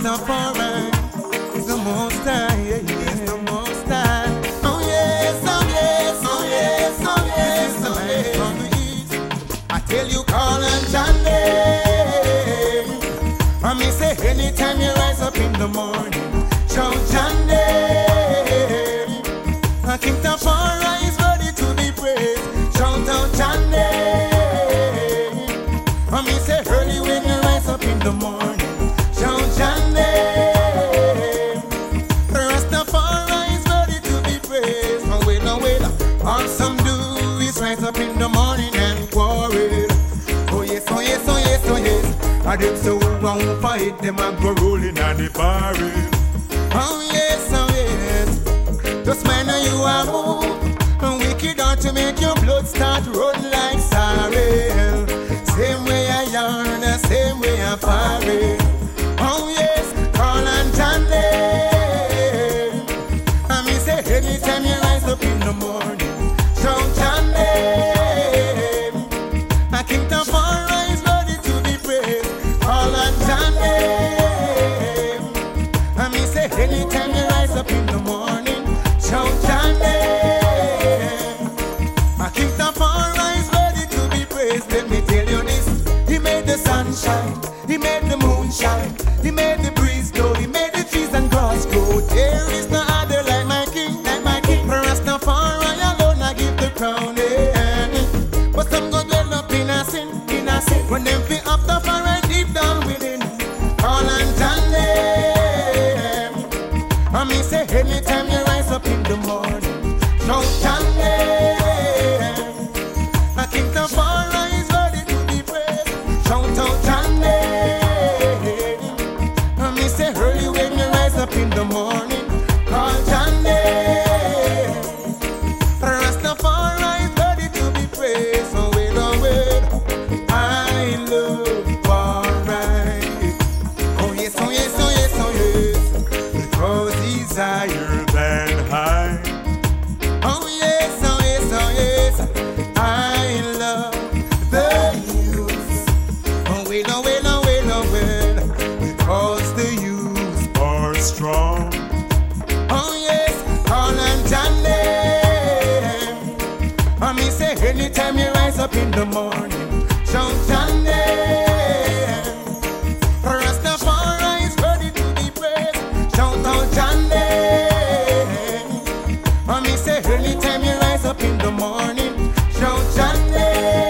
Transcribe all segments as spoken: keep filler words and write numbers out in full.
Rastafari is the most high, yeah, yeah, is the most high. Oh yes, oh yes, oh yes, oh yes, oh yes, from the east. I tell you, call on Johnny. I me say anytime you rise up in the morning, shout Johnny. I King Tafari is ready to be praised. Shout out Johnny. I me say early when you rise up in the morning, shout Johnny. Rastafari is ready to be praised. Oh wait, no wait, all some do is rise up in the morning and quarrel. Oh yes, oh yes, oh yes, oh yes. I them so won't fight them and go rolling on the barrel. Oh yes, oh yes. Just mind how you are move. Wicked out to make your blood start run like sorrel. Same way I yarn, the same way I fire. Oh yes, call on Johnny. I me say anytime you rise up in the morning, shout Johnny. I King Tafari is ready to be praised. Call on Johnny. I me say anytime you rise up in the morning, shout Johnny. I King Tafari is ready to be praised. Let me tell you this. He made the sunshine, he made the moonshine, he made the breeze blow, he made the trees and grass grow. There is no other like my king, like my king. Rastafari alone I give the crown. Yeah. But some go dwell up in a sin, in a sin. When them feel up the fire and deep down within, call on Johnny. I me say anytime you rise up in the morning, shout Johnny. I King Tafari is ready to be praised. Shout out Johnny. I me say early when you rise up in the morning, call Johnny. Rastafari is ready to be praised. So wait, oh wait, I love alright. Oh yes, oh yes, oh yes, oh yes, because he's higher than high. Oh yes, oh yes, oh yes, I love the youth. Oh wait, oh wait, oh wait, oh wait, because the youth are strong. Oh yes, call on Johnny. I me say anytime you rise up in the morning, shout Johnny. Rastafari is ready to be praised. Shout out Johnny. I me say anytime you rise up in the morning, shout Johnny.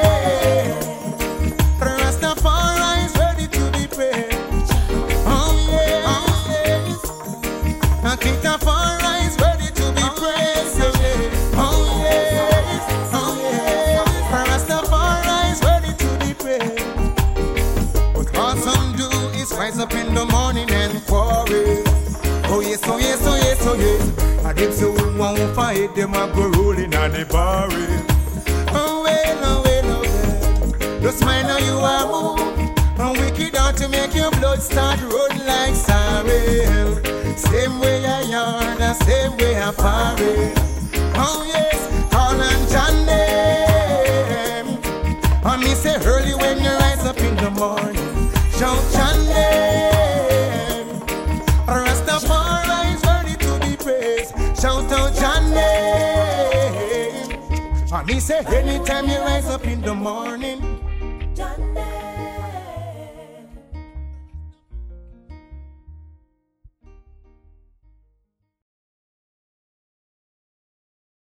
Rastafari is ready to be praised. Oh yes, oh yes. King Tafari is ready to be praised. Oh yes, oh yes. Rastafari is ready to be praised. But all some do is rise up in the morning and quarrel. Oh yes, oh yes, oh yes, oh yes. I them so won't fight them and go rolling on the barrel. Oh well, oh well, oh well. Just mind how you are move. And wicked out to make your blood start run like sorrel. Same way I yarn, the same way I fire. Oh yes, call on Johnny. I me say early when you rise up in the morning, shout Johnny. Rastafari is ready to be praised. Shout out Johnny. I me say anytime you rise up in the morning,